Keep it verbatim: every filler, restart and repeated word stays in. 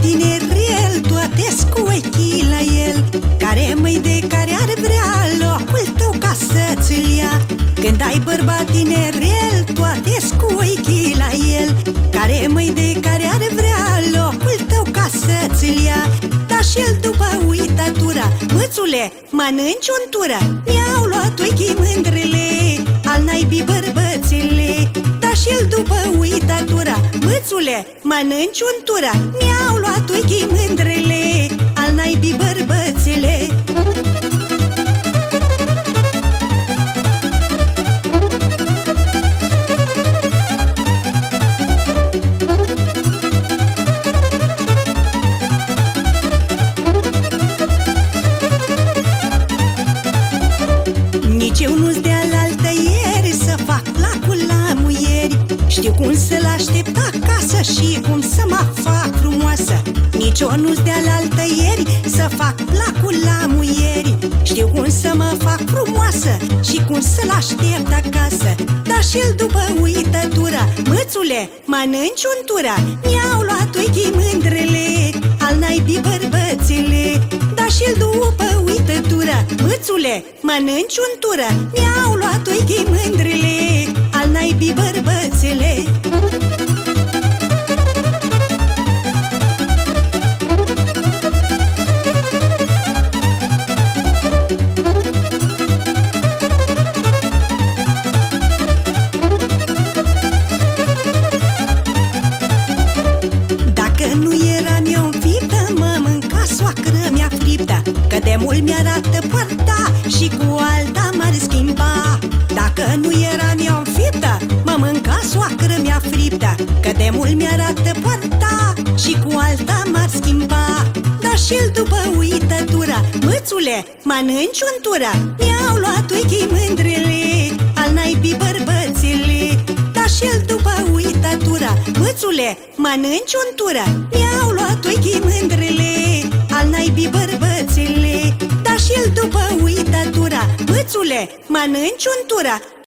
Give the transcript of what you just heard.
tinerel, toate-s cu ochii la el. Care măi de care ar vrea locul tău ca să-ți-l ia. Când ai bărbat tinerel, toate-s cu ochii la el. Care măi de care ar vrea locul tău ca să-ți-l ia. Dar și-el după uitatura, mățule, mănânci untura. Mi-au luat ochii mândrele, al naibii bărbățele. Dar și-el după uitatura, mățule, mănânci untura. Mi-au luat ochii mândrele, al naibii bărbățele. Nici eu nu-s de alaltă ieri să fac placul la muieri. Știu cum să-l aștept acasă și cum să mă fac frumoasă. Nici eu nu-s de alaltă ieri să fac placul la muieri. Știu cum să mă fac frumoasă și cum să-l aștept acasă. Dar și-el după uitătura, mățule, mănânci untura. Mi-au luat ochii mândrele, al naibii bărbățele. Dar și-el după uitătura, mățule, mănânci untura. Mi-au luat ochii mândrele, al naibii bărbățele. Dacă nu eram eu înfiptă, mă mânca soacră mea friptă. Că de mult mi-arată poarta și cu alta m-ar schimba. Dacă nu eram eu înfiptă, mă mânca soacră mea friptă. Că de mult mi-arată poarta și cu alta m-ar schimba. Dar și-el după uitătura, mățule, mănânci untura. Mi-au luat ochii mândrele, al naibii bărbățele. Dar și-el după uitătura, mățule, mănânci untura. Mi-au luat ochii mândrele, al naibii bărbățele. Dar și-el după uitătura, mățule, mănânci untura.